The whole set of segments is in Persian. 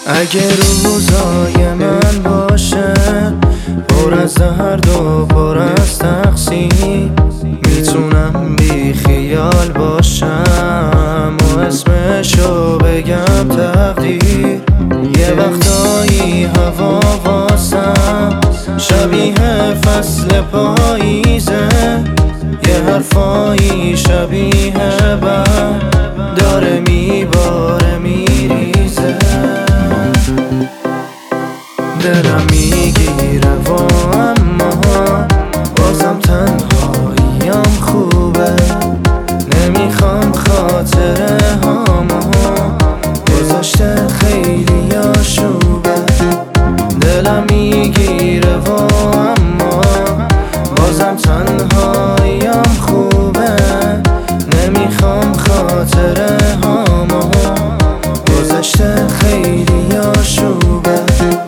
اگه روزای من باشه پر از درد و پر از تقصیر، میتونم بی خیال باشم و اسمشو بگم تقدیر. یه وقتایی هوا واسم شبیه فصل پاییزه، یه حرفایی شبیه برق داره میباره میریزه. دلم میگیره و اما بازم تنهاییم خوبه، نمیخوام خاطره هامو گذاشته خیلی آشوبه. دلم میگیره و اما بازم تنهاییم خوبه، نمیخوام خاطره هامو گذاشته خیلی آشوبه.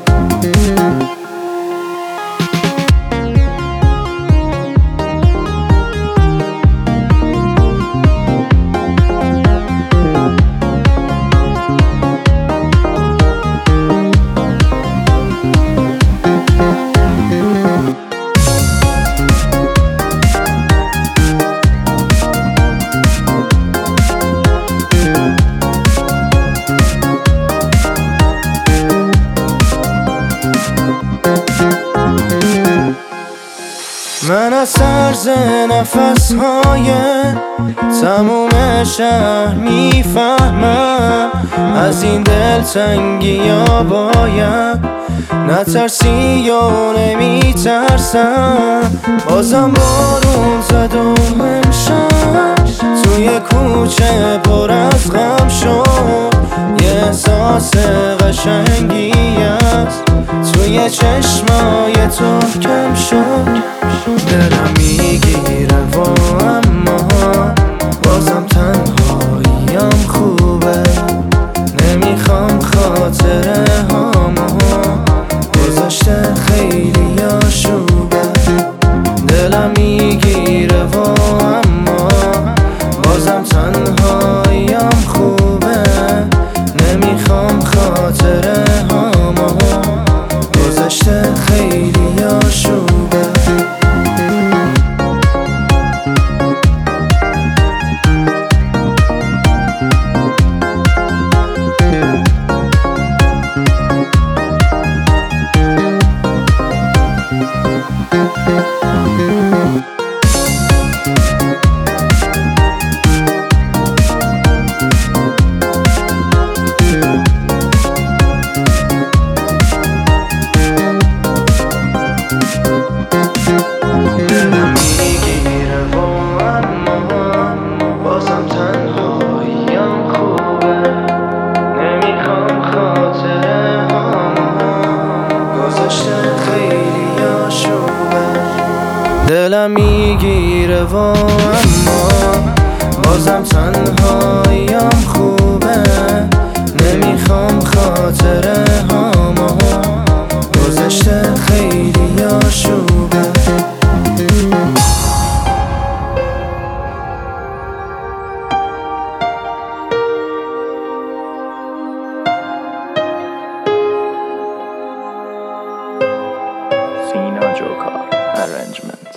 من از طرز نفسهای تموم شهر میفهمم، از این دلتنگی ها باید نترسی و نمیترسم. بازم بارون زد و امشب توی کوچه پر از غم شد، یه احساس قشنگی است توی چشمای تو کم شد. دلم میگیره و اما بازم تنهاییم خوبه، نمیخوام خاطره هامو گذاشته خیلی آشوبه. دلم میگیره و اما بازم تنهاییم خوبه، نمیخوام خاطره هامو گذاشته خیلی آشوبه. دلم میگیره و اما بازم تنهاییم خوبه، نمیخوام خاطره هامو گذاشته خیلی آشوبه. Sina Jokar Arrangement.